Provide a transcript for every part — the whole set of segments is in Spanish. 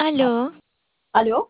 Aló, ¿Aló?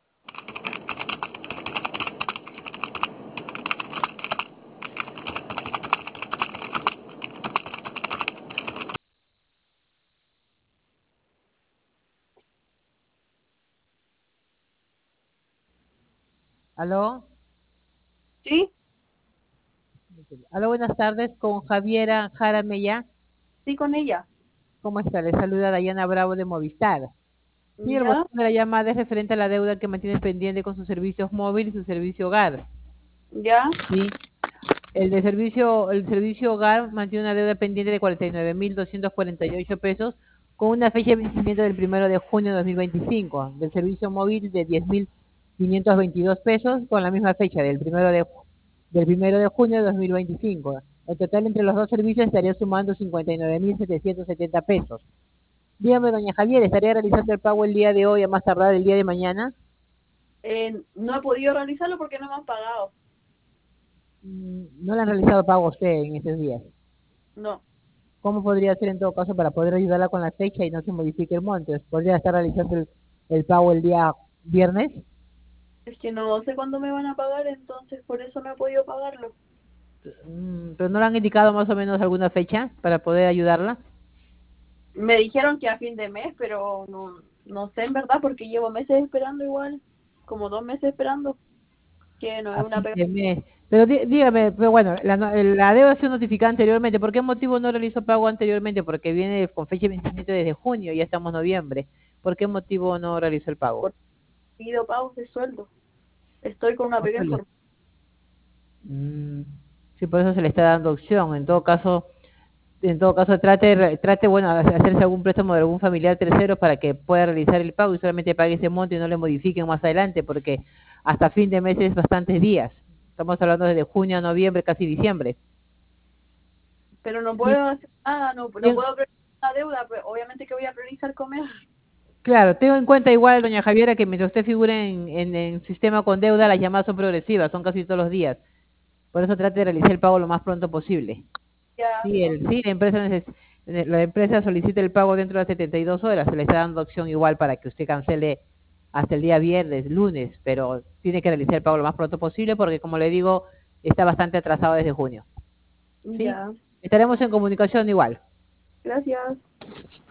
Aló, Sí, aló, buenas tardes, con Javiera Jaramella. sí, con ella. ¿Cómo está? Le saluda Dayana Bravo de Movistar. Sí, el Ya, motivo de la llamada es referente a la deuda que mantiene pendiente con sus servicios móviles y su servicio hogar. ya. Sí, el servicio hogar mantiene una deuda pendiente de 49.248 pesos con una fecha de vencimiento del 1 de junio de 2025. Del servicio móvil de 10.522 pesos con la misma fecha del primero de junio de 2025. El total entre los dos servicios estaría sumando 59.770 pesos. Dígame, doña Javier, ¿estaría realizando el pago el día de hoy a más tardar el día de mañana? No he podido realizarlo porque no me han pagado. No le han realizado pago a usted en estos días. No, ¿Cómo podría hacer en todo caso para poder ayudarla con la fecha y no se modifique el monto? ¿Podría estar realizando el pago el día viernes? es que no sé cuándo me van a pagar, entonces por eso no he podido pagarlo. Pero no le han indicado más o menos alguna fecha para poder ayudarla. Me dijeron que a fin de mes, pero no sé en verdad porque llevo meses esperando igual, como 2 meses esperando, que no es A una fin pega. de mes. Pero dígame, pero bueno, la deuda ha sido notificada anteriormente. ¿Por qué motivo no realizó pago anteriormente? Porque viene con fecha de vencimiento desde junio, ya estamos en noviembre. ¿Por qué motivo no realizó el pago? Porque pido pagos de sueldo. Estoy con una No pega se le- informal. Mm, sí, por eso se le está dando opción. En todo caso, trate, bueno, hacerse algún préstamo de algún familiar tercero para que pueda realizar el pago y solamente pague ese monto y no le modifiquen más adelante, porque hasta fin de mes es bastantes días. Estamos hablando desde junio a noviembre, casi diciembre. Pero no Sí, puedo hacer nada, no bien, puedo priorizar la deuda, pero obviamente que voy a priorizar comer. claro, tengo en cuenta igual, doña Javiera, que mientras usted figure en sistema con deuda, las llamadas son progresivas, son casi todos los días. Por eso trate de realizar el pago lo más pronto posible. Ya, Sí, la empresa solicita el pago dentro de las 72 horas, se le está dando opción igual para que usted cancele hasta el día viernes, lunes, pero tiene que realizar el pago lo más pronto posible porque, como le digo, está bastante atrasado desde junio. ¿Sí? ya. Estaremos en comunicación igual. Gracias.